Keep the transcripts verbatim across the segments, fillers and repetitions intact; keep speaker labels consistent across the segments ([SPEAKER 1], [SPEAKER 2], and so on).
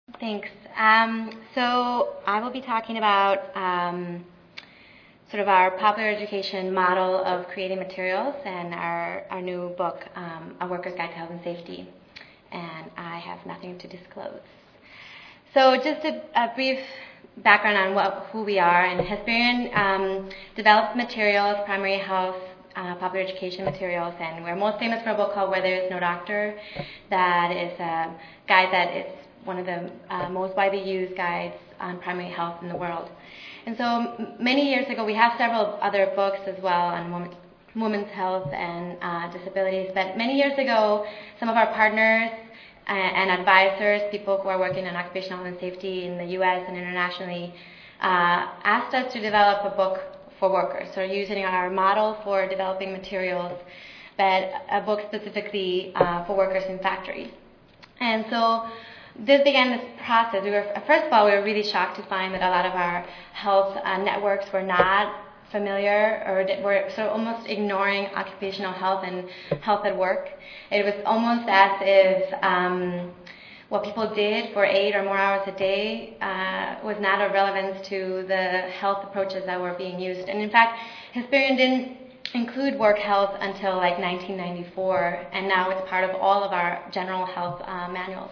[SPEAKER 1] Thanks. Um, so I will be talking about um, sort of our popular education model of creating materials and our, our new book, um, A Worker's Guide to Health and Safety. And I have nothing to disclose. So just a, a brief background on what, who we are. And Hesperian um, develops materials, primary health, uh, popular education materials, and we're most famous for a book called Where There Is No Doctor. That is a guide that is one of the uh, most widely used guides on primary health in the world. And so m- many years ago, we have several other books as well on women, women's health and uh, disabilities, but many years ago, some of our partners and advisors, people who are working on occupational health and safety in the U S and internationally, uh, asked us to develop a book for workers. So using our model for developing materials, but a book specifically uh, for workers in factories. And so this began this process. We were, first of all, we were really shocked to find that a lot of our health uh, networks were not familiar or were sort of almost ignoring occupational health and health at work. It was almost as if um, what people did for eight or more hours a day uh, was not of relevance to the health approaches that were being used. And in fact, Hesperian didn't include work health until like nineteen ninety-four, and now it's part of all of our general health uh, manuals.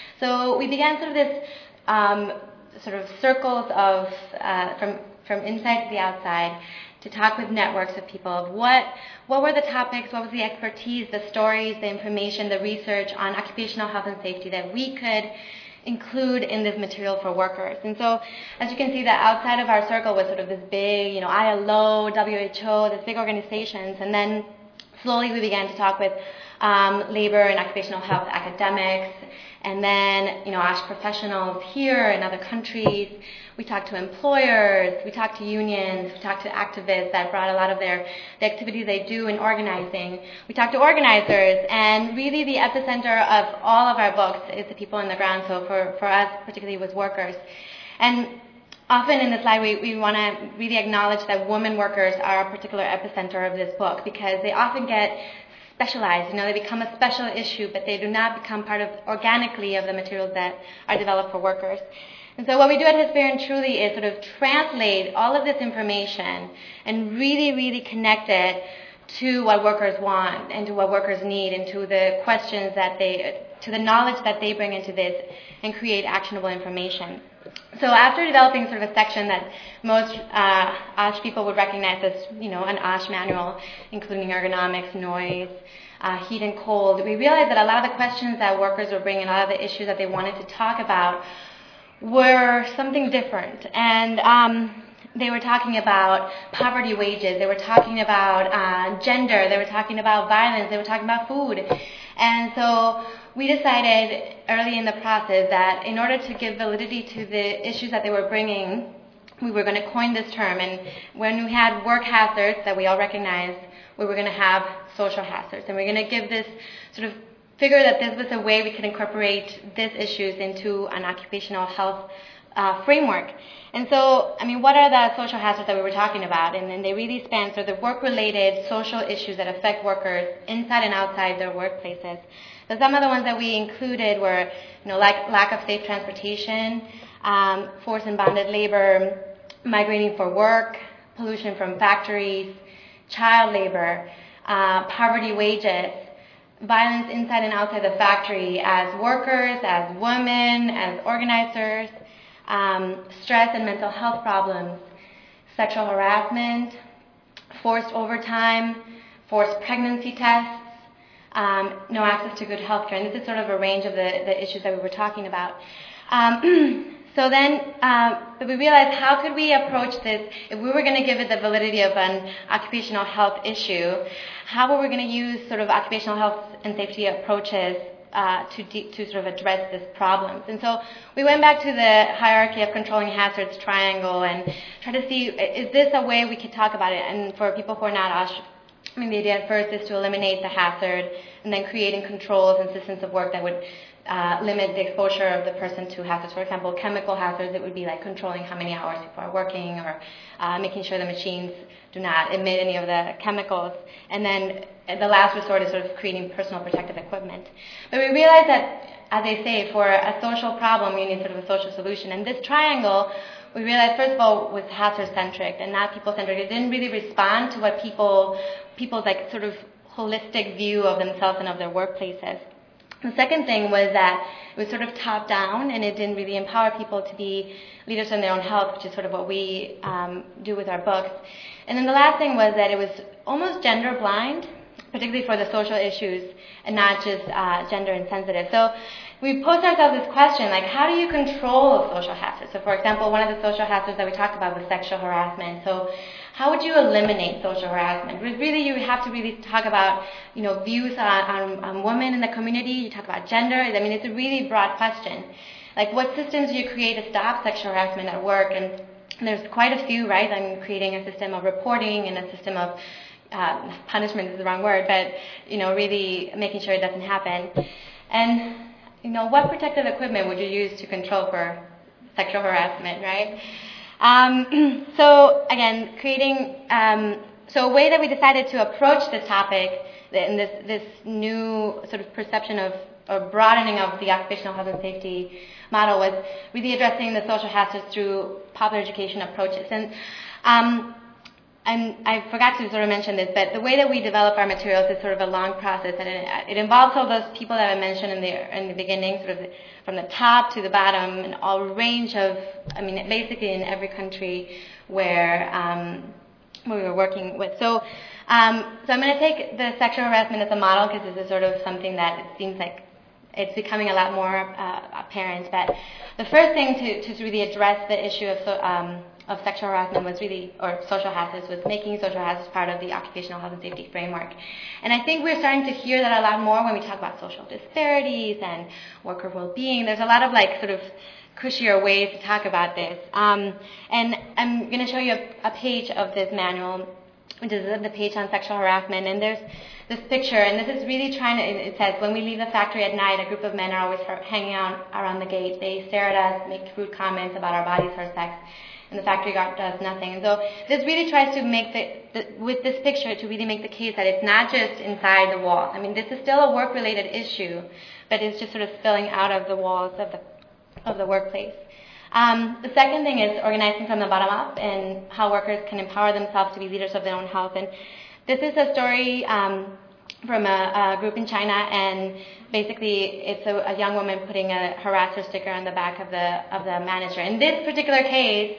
[SPEAKER 1] So we began sort of this um, sort of circles of uh, from from inside to the outside to talk with networks of people of what what were the topics, what was the expertise, the stories, the information, the research on occupational health and safety that we could include in this material for workers. And so, as you can see, the outside of our circle was sort of this big, you know, I L O, W H O, these big organizations, and then slowly we began to talk with um, labor and occupational health academics, and then, you know, O S H professionals here in other countries. We talked to employers, we talked to unions, we talked to activists that brought a lot of their the activities they do in organizing. We talked to organizers, and really the epicenter of all of our books is the people on the ground. So for, for us, particularly, was workers. And often in the slide, we, we want to really acknowledge that women workers are a particular epicenter of this book because they often get specialized. You know, they become a special issue, but they do not become part of organically of the materials that are developed for workers. And so what we do at Hesperian truly is sort of translate all of this information and really, really connect it to what workers want and to what workers need and to the questions that they, to the knowledge that they bring into this and create actionable information. So after developing sort of a section that most uh, O S H people would recognize as, you know, an O S H manual, including ergonomics, noise, uh, heat and cold, we realized that a lot of the questions that workers were bringing, a lot of the issues that they wanted to talk about were something different. And um, they were talking about poverty wages, they were talking about uh, gender, they were talking about violence, they were talking about food. And so we decided early in the process that in order to give validity to the issues that they were bringing, we were going to coin this term. And when we had work hazards that we all recognized, we were going to have social hazards. And we're going to give this sort of figure that this was a way we could incorporate these issues into an occupational health uh, framework. And so, I mean, what are the social hazards that we were talking about? And then they really span sort of the work-related social issues that affect workers inside and outside their workplaces. So some of the ones that we included were, you know, like lack of safe transportation, um, forced and bonded labor, migrating for work, pollution from factories, child labor, uh, poverty wages, violence inside and outside the factory as workers, as women, as organizers, um, stress and mental health problems, sexual harassment, forced overtime, forced pregnancy tests, um, no access to good health care. And this is sort of a range of the, the issues that we were talking about. Um, So then um, we realized, how could we approach this if we were going to give it the validity of an occupational health issue? How were we going to use sort of occupational health and safety approaches uh, to de- to sort of address these problems? And so we went back to the hierarchy of controlling hazards triangle and tried to see, is this a way we could talk about it? And for people who are not O S H, I mean, the idea at first is to eliminate the hazard and then creating controls and systems of work that would Uh, limit the exposure of the person to hazards. For example, chemical hazards, it would be like controlling how many hours people are working or uh, making sure the machines do not emit any of the chemicals. And then the last resort is sort of creating personal protective equipment. But we realized that, as they say, for a social problem, you need sort of a social solution. And this triangle, we realized, first of all, was hazard-centric and not people-centric. It didn't really respond to what people, people's like sort of holistic view of themselves and of their workplaces. The second thing was that it was sort of top-down, and it didn't really empower people to be leaders in their own health, which is sort of what we um, do with our books. And then the last thing was that it was almost gender-blind, particularly for the social issues, and not just uh, gender-insensitive. So we posed ourselves this question, like, how do you control social hazards? So, for example, one of the social hazards that we talked about was sexual harassment. So how would you eliminate social harassment? Really, you have to really talk about, you know, views on, on, on women in the community. You talk about gender. I mean, it's a really broad question. Like, what systems do you create to stop sexual harassment at work? And there's quite a few, right? I'm creating a system of reporting and a system of uh, punishment is the wrong word, but, you know, really making sure it doesn't happen. And, you know, what protective equipment would you use to control for sexual harassment, right? Um, so again, creating um, so a way that we decided to approach this topic and this this new sort of perception of or broadening of the occupational health and safety model was really addressing the social hazards through popular education approaches. And um, I'm, I forgot to sort of mention this, but the way that we develop our materials is sort of a long process, and it, it involves all those people that I mentioned in the in the beginning, sort of the, from the top to the bottom, and all range of, I mean, basically in every country where um, we were working with. So, um, so I'm going to take the sexual harassment as a model because this is sort of something that it seems like it's becoming a lot more uh, apparent. But the first thing to, to really address the issue of so, um, of sexual harassment was really, or social hazards, was making social hazards part of the occupational health and safety framework. And I think we're starting to hear that a lot more when we talk about social disparities and worker well-being. There's a lot of like sort of cushier ways to talk about this. Um, and I'm going to show you a, a page of this manual, which is the page on sexual harassment. And there's this picture, and this is really trying to, it says, when we leave the factory at night, a group of men are always hanging out around the gate. They stare at us, make rude comments about our bodies or sex, and the factory guard does nothing. And so this really tries to make the, the, with this picture, to really make the case that it's not just inside the walls. I mean, this is still a work-related issue, but it's just sort of spilling out of the walls of the of the workplace. Um, the second thing is organizing from the bottom up and how workers can empower themselves to be leaders of their own health. And this is a story um, from a, a group in China, and basically it's a, a young woman putting a harasser sticker on the back of the of the manager. In this particular case,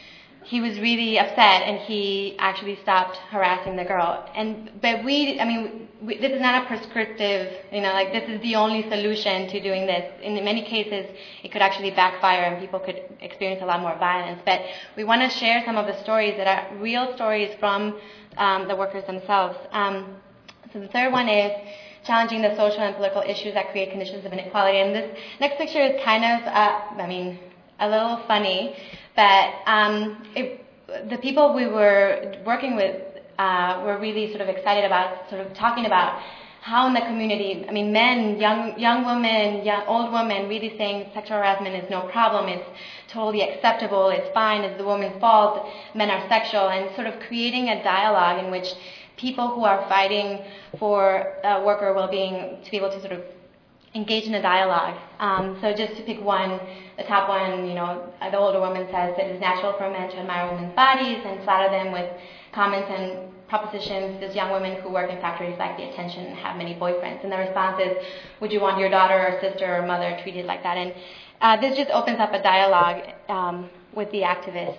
[SPEAKER 1] he was really upset, and he actually stopped harassing the girl. And but we, I mean, we, this is not a prescriptive, you know, like this is the only solution to doing this. In many cases, it could actually backfire, and people could experience a lot more violence. But we want to share some of the stories that are real stories from um, the workers themselves. Um, so the third one is challenging the social and political issues that create conditions of inequality. And this next picture is kind of, uh, I mean, a little funny. But um, it, the people we were working with uh, were really sort of excited about sort of talking about how in the community, I mean, men, young young women, young, old women, really saying sexual harassment is no problem, it's totally acceptable, it's fine, it's the woman's fault, men are sexual, and sort of creating a dialogue in which people who are fighting for uh, worker well-being to be able to sort of engage in a dialogue. Um, so just to pick one, the top one, you know, the older woman says it is natural for men to admire women's bodies and flatter them with comments and propositions. This young women who work in factories like the attention and have many boyfriends. And the response is, would you want your daughter or sister or mother treated like that? And uh, this just opens up a dialogue um, with the activists.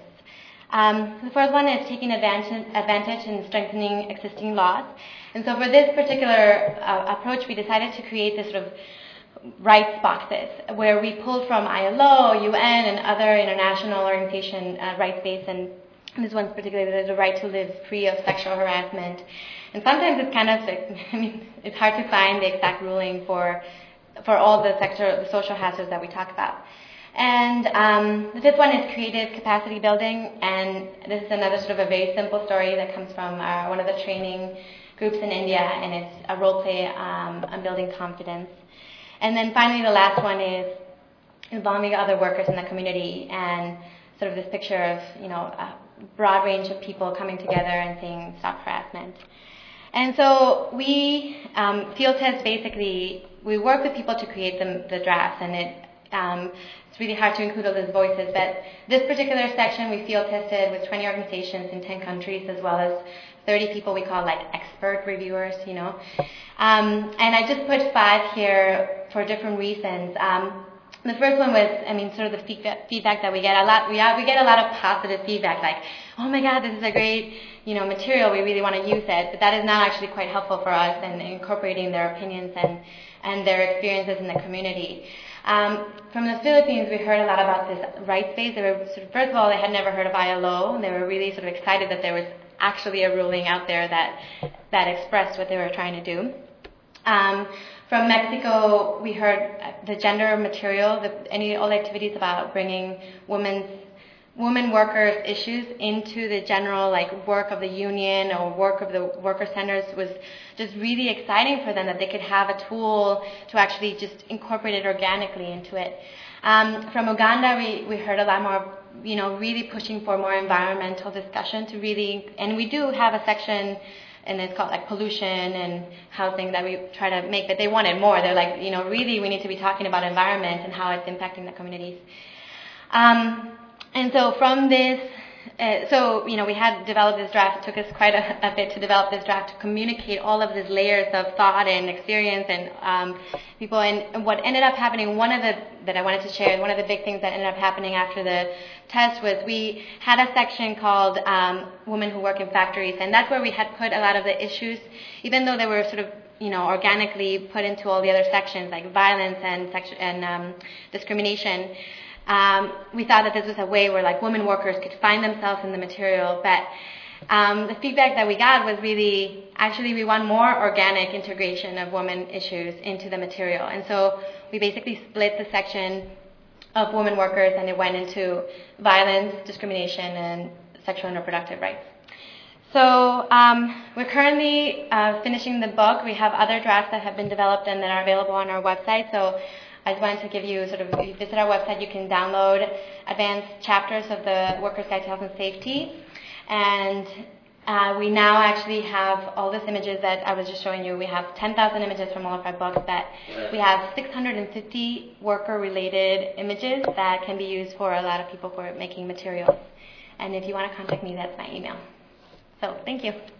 [SPEAKER 1] Um, the fourth one is taking advantage, advantage in strengthening existing laws. And so for this particular uh, approach, we decided to create this sort of rights boxes where we pulled from I L O, U N, and other international organization uh, rights-based, and this one's particularly the right to live free of sexual harassment. And sometimes it's kind of, I mean, it's hard to find the exact ruling for for all the sexual, the social hazards that we talk about. And um, the fifth one is creative capacity building, and this is another sort of a very simple story that comes from uh, one of the training groups in India, and it's a role play um, on building confidence. And then finally, the last one is involving other workers in the community, and sort of this picture of, you know, uh, broad range of people coming together and saying stop harassment. And so we um, field test basically, we work with people to create the, the drafts, and it um, it's really hard to include all those voices, but this particular section we field tested with twenty organizations in ten countries, as well as thirty people we call like expert reviewers, you know. Um, and I just put five here for different reasons. Um, the first one was, I mean, sort of the feedback, feedback that we get a lot. We have, we get a lot of positive feedback, like, oh my God, this is a great, you know, material. We really want to use it. But that is not actually quite helpful for us in incorporating their opinions and and their experiences in the community. Um, from the Philippines, we heard a lot about this rights base. They were sort of, first of all, they had never heard of I L O, and they were really sort of excited that there was actually a ruling out there that that expressed what they were trying to do. Um, from Mexico, we heard the gender material, the, any all activities about bringing women's women workers issues into the general like work of the union or work of the worker centers was just really exciting for them, that they could have a tool to actually just incorporate it organically into it. Um, from Uganda, we, we heard a lot more, you know, really pushing for more environmental discussion to really, and we do have a section, and it's called like pollution and housing that we try to make, but they wanted more. They're like, you know, really we need to be talking about environment and how it's impacting the communities. Um, and so from this, uh, so, you know, we had developed this draft. It took us quite a, a bit to develop this draft to communicate all of these layers of thought and experience and um, people. And what ended up happening, one of the, that I wanted to share, one of the big things that ended up happening after the test was we had a section called um, Women Who Work in Factories, and that's where we had put a lot of the issues, even though they were sort of, you know, organically put into all the other sections like violence and section and um, discrimination. Um, we thought that this was a way where like women workers could find themselves in the material, but um, the feedback that we got was really, actually we want more organic integration of women issues into the material. And so we basically split the section of women workers, and it went into violence, discrimination, and sexual and reproductive rights. So um, we're currently uh, finishing the book. We have other drafts that have been developed and that are available on our website. So I just wanted to give you sort of, if you visit our website, you can download advanced chapters of the Workers' Guide to Health and Safety. And uh, we now actually have all these images that I was just showing you. We have ten thousand images from all of our books, that we have six hundred fifty worker-related images that can be used for a lot of people for making materials. And if you want to contact me, that's my email. So thank you.